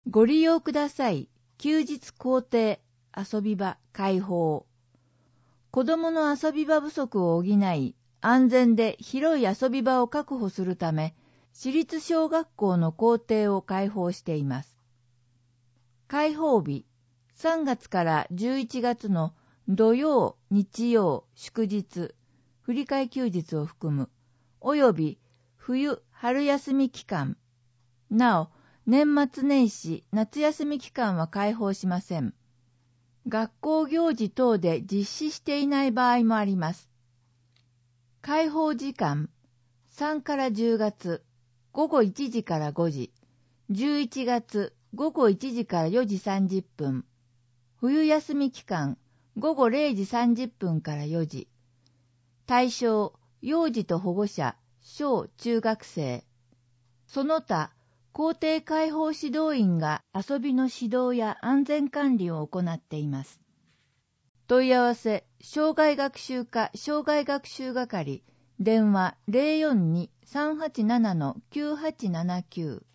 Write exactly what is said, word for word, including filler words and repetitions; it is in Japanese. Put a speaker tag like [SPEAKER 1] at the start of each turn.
[SPEAKER 1] ご利用ください。休日校庭遊び場開放。子どもの遊び場不足を補い、安全で広い遊び場を確保するため、私立小学校の校庭を開放しています。開放日、さんがつからじゅういちがつの土曜、日曜、祝日、振り替え休日を含む、および冬、春休み期間。なお、年末年始、夏休み期間は開放しません。学校行事等で実施していない場合もあります。開放時間、さんからじゅうがつ、ごごいちじからごじ、じゅういちがつ、ごごいちじからよじさんじゅっぷん、冬休み期間、ごごれいじさんじゅっぷんからよじ。対象、幼児と保護者、小中学生。その他、校庭開放指導員が遊びの指導や安全管理を行っています。問い合わせ、障害学習課障害学習係、電話 ゼロよんに さんはちなな きゅうはちななきゅう